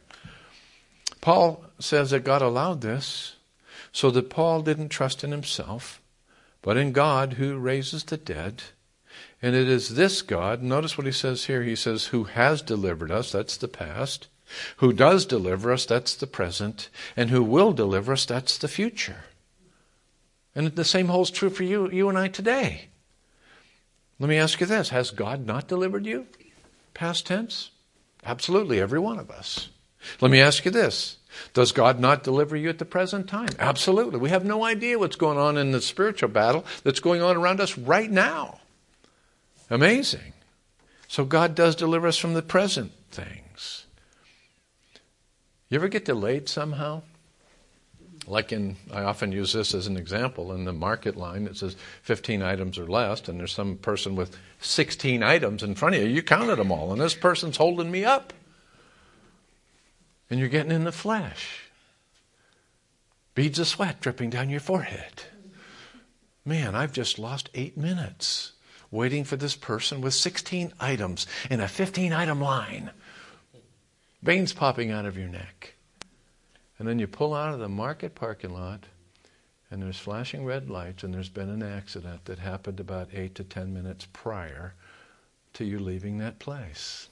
Paul says that God allowed this so that Paul didn't trust in himself, but in God who raises the dead. And it is this God, notice what he says here, he says, who has delivered us, that's the past, who does deliver us, that's the present, and who will deliver us, that's the future. And the same holds true for you, you and I today. Let me ask you this, has God not delivered you? Past tense? Absolutely, every one of us. Let me ask you this, does God not deliver you at the present time? Absolutely. We have no idea what's going on in the spiritual battle that's going on around us right now. Amazing. So God does deliver us from the present things. You ever get delayed somehow? Like in, I often use this as an example, in the market line it says fifteen items or less, and there's some person with sixteen items in front of you. You counted them all, and this person's holding me up. And you're getting in the flesh. Beads of sweat dripping down your forehead. Man, I've just lost eight minutes waiting for this person with sixteen items in a fifteen-item line. Veins popping out of your neck. And then you pull out of the market parking lot, and there's flashing red lights, and there's been an accident that happened about eight to ten minutes prior to you leaving that place.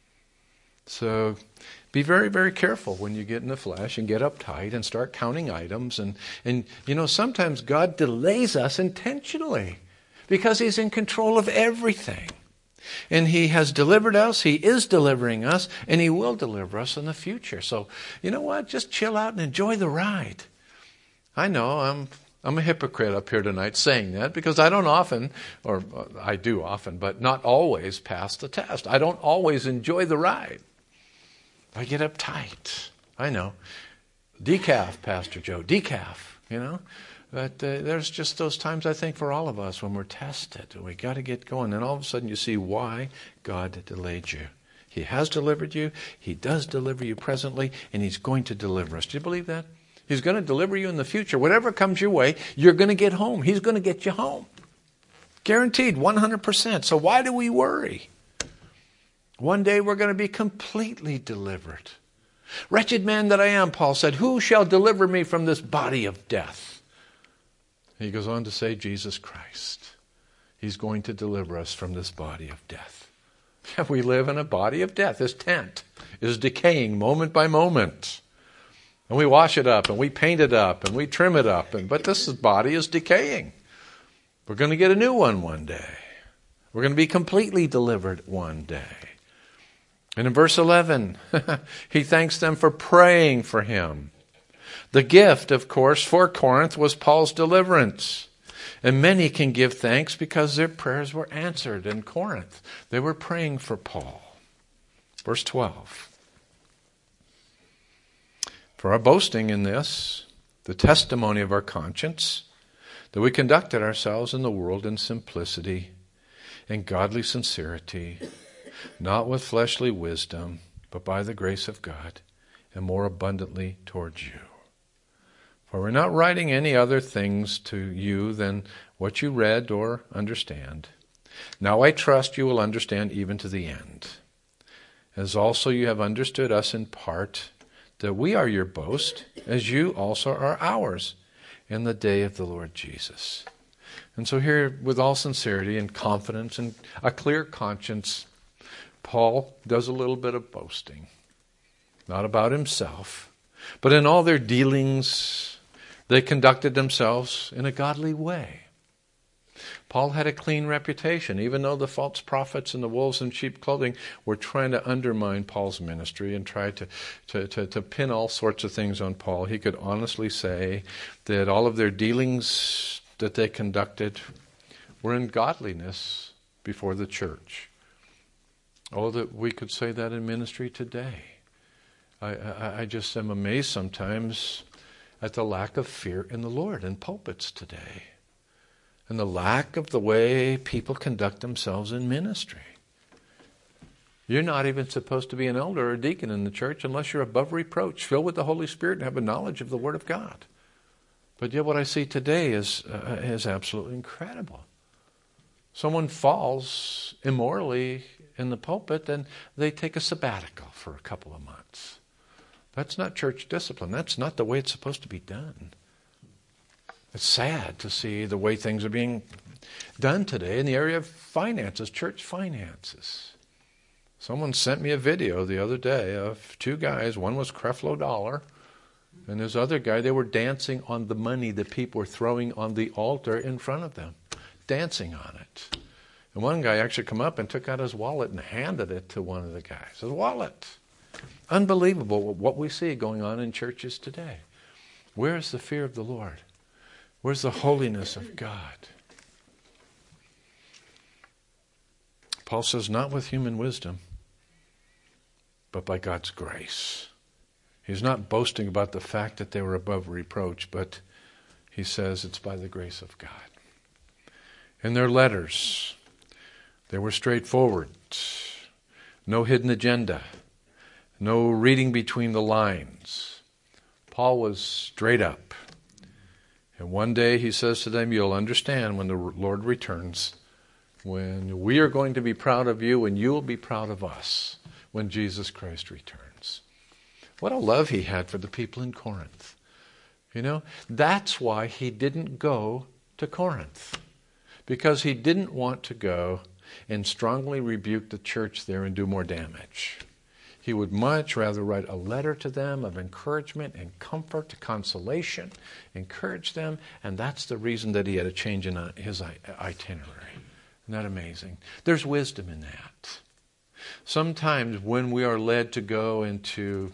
So be very, very careful when you get in the flesh and get uptight and start counting items. And, and you know, sometimes God delays us intentionally because He's in control of everything. And He has delivered us, He is delivering us, and He will deliver us in the future. So, you know what? Just chill out and enjoy the ride. I know I'm I'm a hypocrite up here tonight saying that because I don't often, or I do often, but not always pass the test. I don't always enjoy the ride. I get uptight. I know. Decaf, Pastor Joe, decaf, you know. But uh, there's just those times, I think, for all of us when we're tested. We got to get going. And all of a sudden you see why God delayed you. He has delivered you. He does deliver you presently, and He's going to deliver us. Do you believe that? He's going to deliver you in the future. Whatever comes your way, you're going to get home. He's going to get you home. Guaranteed, one hundred percent. So why do we worry? One day we're going to be completely delivered. Wretched man that I am, Paul said, who shall deliver me from this body of death? He goes on to say, Jesus Christ. He's going to deliver us from this body of death. We live in a body of death. This tent is decaying moment by moment. And we wash it up, and we paint it up, and we trim it up. And but this body is decaying. We're going to get a new one one day. We're going to be completely delivered one day. And in verse eleven, he thanks them for praying for him. The gift, of course, for Corinth was Paul's deliverance. And many can give thanks because their prayers were answered in Corinth. They were praying for Paul. Verse twelve. For our boasting in this, the testimony of our conscience, that we conducted ourselves in the world in simplicity and godly sincerity, not with fleshly wisdom, but by the grace of God, and more abundantly towards you. For we're not writing any other things to you than what you read or understand. Now I trust you will understand even to the end, as also you have understood us in part, that we are your boast, as you also are ours, in the day of the Lord Jesus. And so here, with all sincerity and confidence and a clear conscience, Paul does a little bit of boasting. Not about himself, but in all their dealings, they conducted themselves in a godly way. Paul had a clean reputation, even though the false prophets and the wolves in sheep clothing were trying to undermine Paul's ministry and try to, to, to, to pin all sorts of things on Paul. He could honestly say that all of their dealings that they conducted were in godliness before the church. Oh, that we could say that in ministry today. I, I, I just am amazed sometimes at the lack of fear in the Lord in pulpits today. And the lack of the way people conduct themselves in ministry. You're not even supposed to be an elder or a deacon in the church unless you're above reproach, filled with the Holy Spirit, and have a knowledge of the Word of God. But yet what I see today is, uh, is absolutely incredible. Someone falls immorally in the pulpit and they take a sabbatical for a couple of months. That's not church discipline. That's not the way it's supposed to be done. It's sad to see the way things are being done today in the area of finances, church finances. Someone sent me a video the other day of two guys. One was Creflo Dollar, and this other guy, they were dancing on the money that people were throwing on the altar in front of them, dancing on it. And one guy actually come up and took out his wallet and handed it to one of the guys. His wallet. Unbelievable what we see going on in churches today. Where is the fear of the Lord? Where's the holiness of God? Paul says, not with human wisdom, but by God's grace. He's not boasting about the fact that they were above reproach, but he says it's by the grace of God. In their letters, they were straightforward. No hidden agenda. No reading between the lines. Paul was straight up. And one day he says to them, you'll understand when the Lord returns, when we are going to be proud of you and you will be proud of us when Jesus Christ returns. What a love he had for the people in Corinth. You know, that's why he didn't go to Corinth. Because he didn't want to go and strongly rebuke the church there and do more damage. He would much rather write a letter to them of encouragement and comfort, consolation, encourage them, and that's the reason that he had a change in his itinerary. Isn't that amazing? There's wisdom in that. Sometimes when we are led to go and to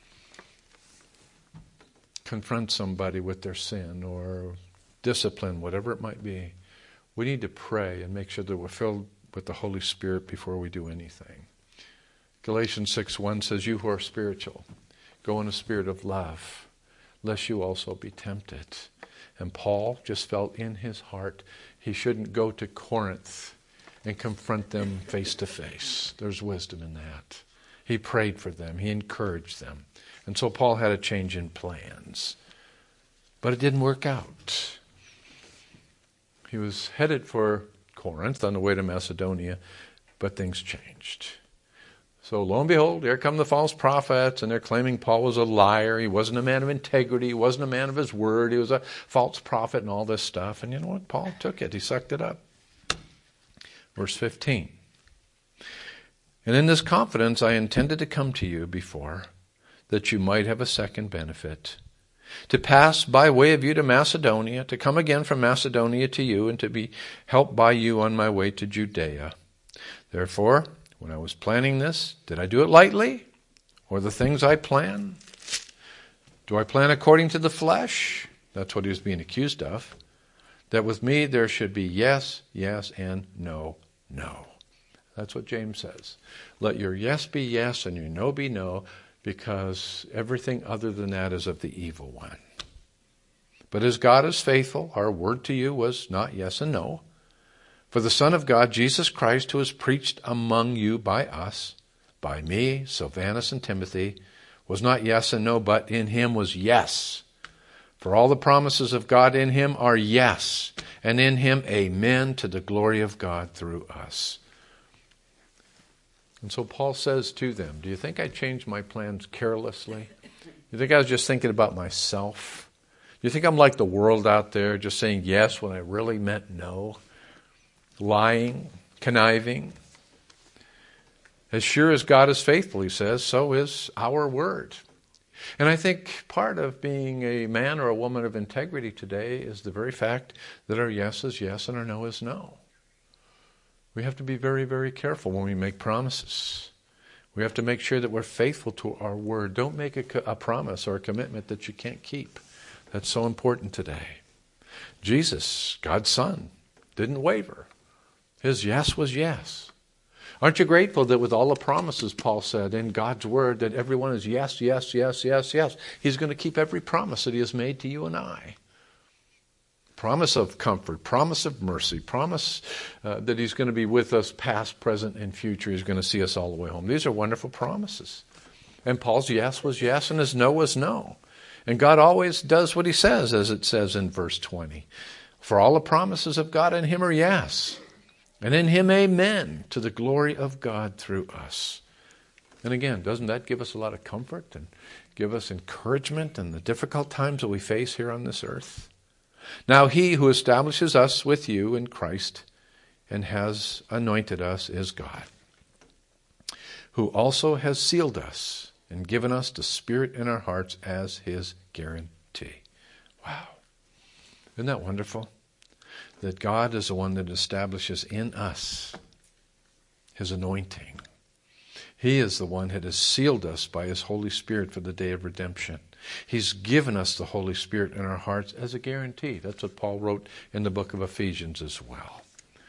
confront somebody with their sin or discipline, whatever it might be, we need to pray and make sure that we're filled with the Holy Spirit before we do anything. Galatians six one says, you who are spiritual, go in a spirit of love, lest you also be tempted. And Paul just felt in his heart he shouldn't go to Corinth and confront them face to face. There's wisdom in that. He prayed for them. He encouraged them. And so Paul had a change in plans. But it didn't work out. He was headed for Corinth on the way to Macedonia, but things changed. So lo and behold, here come the false prophets, and they're claiming Paul was a liar. He wasn't a man of integrity. He wasn't a man of his word. He was a false prophet and all this stuff. And you know what? Paul took it. He sucked it up. Verse fifteen. And in this confidence I intended to come to you before, that you might have a second benefit, to pass by way of you to Macedonia, to come again from Macedonia to you, and to be helped by you on my way to Judea. Therefore, when I was planning this, did I do it lightly? Or the things I plan? Do I plan according to the flesh? That's what he was being accused of. That with me there should be yes, yes, and no, no. That's what James says. Let your yes be yes and your no be no, because everything other than that is of the evil one. But as God is faithful, our word to you was not yes and no. For the Son of God, Jesus Christ, who was preached among you by us, by me, Silvanus, and Timothy, was not yes and no, but in him was yes. For all the promises of God in him are yes, and in him amen to the glory of God through us. And so Paul says to them, do you think I changed my plans carelessly? You think I was just thinking about myself? Do you think I'm like the world out there, just saying yes when I really meant no? Lying, conniving. As sure as God is faithful, he says, so is our word. And I think part of being a man or a woman of integrity today is the very fact that our yes is yes and our no is no. We have to be very, very careful when we make promises. We have to make sure that we're faithful to our word. Don't make a, a promise or a commitment that you can't keep. That's so important today. Jesus, God's Son, didn't waver. His yes was yes. Aren't you grateful that with all the promises, Paul said, in God's word, that everyone is yes, yes, yes, yes, yes. He's going to keep every promise that he has made to you and I. Promise of comfort, promise of mercy, promise uh, that he's going to be with us past, present, and future. He's going to see us all the way home. These are wonderful promises. And Paul's yes was yes and his no was no. And God always does what he says, as it says in verse twenty. For all the promises of God in him are yes. And in him, amen, to the glory of God through us. And again, doesn't that give us a lot of comfort and give us encouragement in the difficult times that we face here on this earth? Now he who establishes us with you in Christ and has anointed us is God, who also has sealed us and given us the Spirit in our hearts as his guarantee. Wow. Isn't that wonderful? That God is the one that establishes in us his anointing. He is the one that has sealed us by his Holy Spirit for the day of redemption. He's given us the Holy Spirit in our hearts as a guarantee. That's what Paul wrote in the book of Ephesians as well.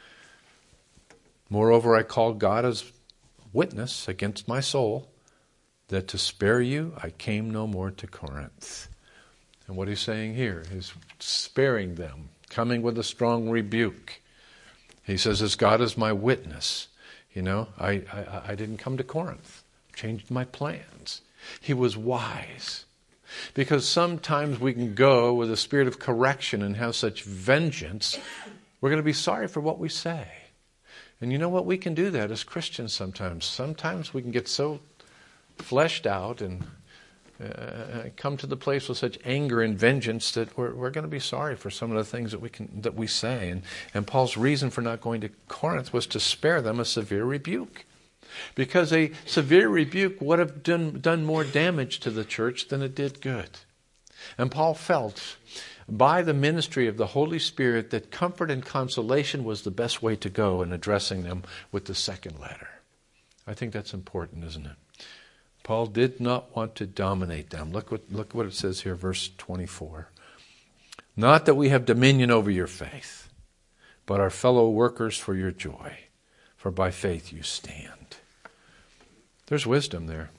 Moreover, I call God as witness against my soul that to spare you I came no more to Corinth. And what he's saying here is sparing them, coming with a strong rebuke. He says, as God is my witness, you know, I, I, I didn't come to Corinth. Changed my plans. He was wise. Because sometimes we can go with a spirit of correction and have such vengeance, we're going to be sorry for what we say. And you know what? We can do that as Christians sometimes. Sometimes we can get so fleshed out and Uh, come to the place with such anger and vengeance that we're, we're going to be sorry for some of the things that we can that we say. And, and Paul's reason for not going to Corinth was to spare them a severe rebuke. Because a severe rebuke would have done, done more damage to the church than it did good. And Paul felt by the ministry of the Holy Spirit that comfort and consolation was the best way to go in addressing them with the second letter. I think that's important, isn't it? Paul did not want to dominate them. Look what, look what it says here, verse twenty-four. Not that we have dominion over your faith, but are fellow workers for your joy, for by faith you stand. There's wisdom there.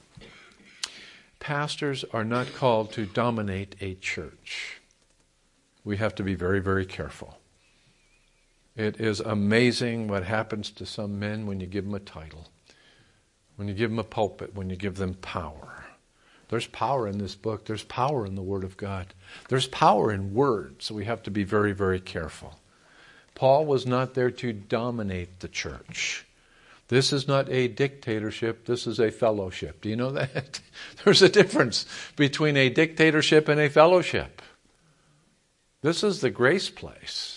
Pastors are not called to dominate a church. We have to be very, very careful. It is amazing what happens to some men when you give them a title, when you give them a pulpit, when you give them power. There's power in this book. There's power in the Word of God. There's power in words, so we have to be very, very careful. Paul was not there to dominate the church. This is not a dictatorship. This is a fellowship. Do you know that? There's a difference between a dictatorship and a fellowship. This is the grace place.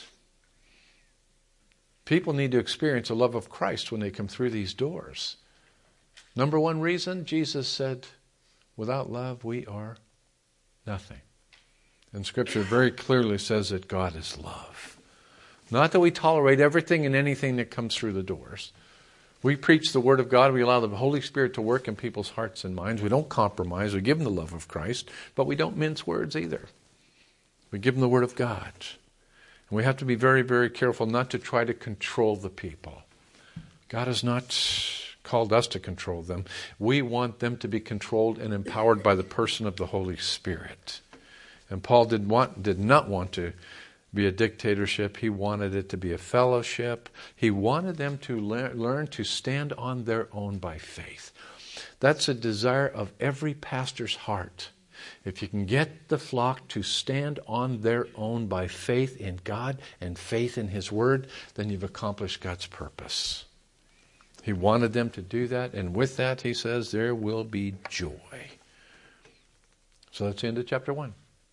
People need to experience the love of Christ when they come through these doors. Number one reason, Jesus said, without love we are nothing. And Scripture very clearly says that God is love. Not that we tolerate everything and anything that comes through the doors. We preach the Word of God. We allow the Holy Spirit to work in people's hearts and minds. We don't compromise. We give them the love of Christ, but we don't mince words either. We give them the Word of God. And we have to be very, very careful not to try to control the people. God has not called us to control them. We want them to be controlled and empowered by the person of the Holy Spirit. And Paul did want, did not want to be a dictatorship. He wanted it to be a fellowship. He wanted them to le- learn to stand on their own by faith. That's a desire of every pastor's heart. If you can get the flock to stand on their own by faith in God and faith in His Word, then you've accomplished God's purpose. He wanted them to do that, and with that, he says, there will be joy. So that's the end of chapter one.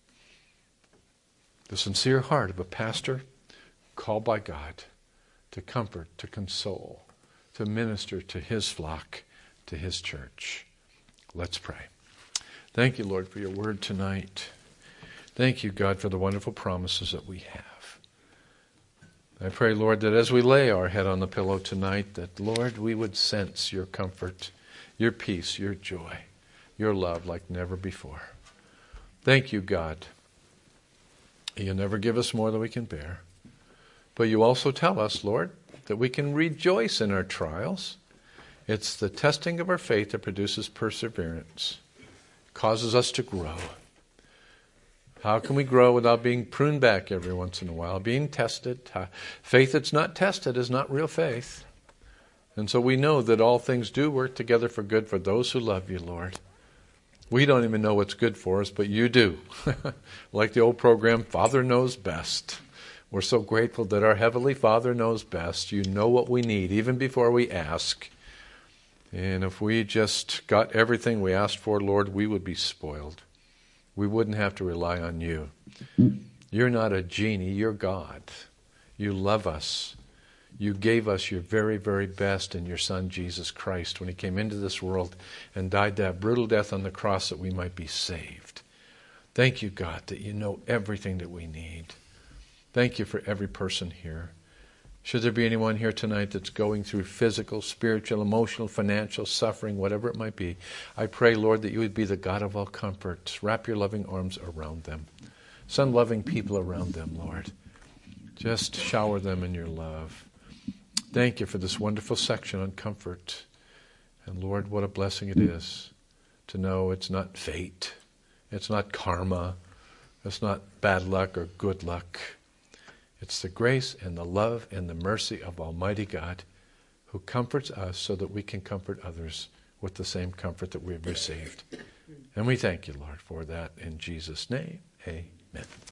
The sincere heart of a pastor called by God to comfort, to console, to minister to his flock, to his church. Let's pray. Thank you, Lord, for your word tonight. Thank you, God, for the wonderful promises that we have. I pray, Lord, that as we lay our head on the pillow tonight, that, Lord, we would sense your comfort, your peace, your joy, your love like never before. Thank you, God. You never give us more than we can bear. But you also tell us, Lord, that we can rejoice in our trials. It's the testing of our faith that produces perseverance, causes us to grow. How can we grow without being pruned back every once in a while, being tested? Faith that's not tested is not real faith. And so we know that all things do work together for good for those who love you, Lord. We don't even know what's good for us, but you do. Like the old program, Father Knows Best. We're so grateful that our Heavenly Father knows best. You know what we need, even before we ask. And if we just got everything we asked for, Lord, we would be spoiled. We wouldn't have to rely on you. You're not a genie, you're God. You love us. You gave us your very, very best in your Son, Jesus Christ, when he came into this world and died that brutal death on the cross that we might be saved. Thank you, God, that you know everything that we need. Thank you for every person here. Should there be anyone here tonight that's going through physical, spiritual, emotional, financial suffering, whatever it might be, I pray, Lord, that you would be the God of all comfort. Wrap your loving arms around them. Send loving people around them, Lord. Just shower them in your love. Thank you for this wonderful section on comfort. And Lord, what a blessing it is to know it's not fate. It's not karma. It's not bad luck or good luck. It's the grace and the love and the mercy of Almighty God who comforts us so that we can comfort others with the same comfort that we've received. And we thank you, Lord, for that in Jesus' name. Amen.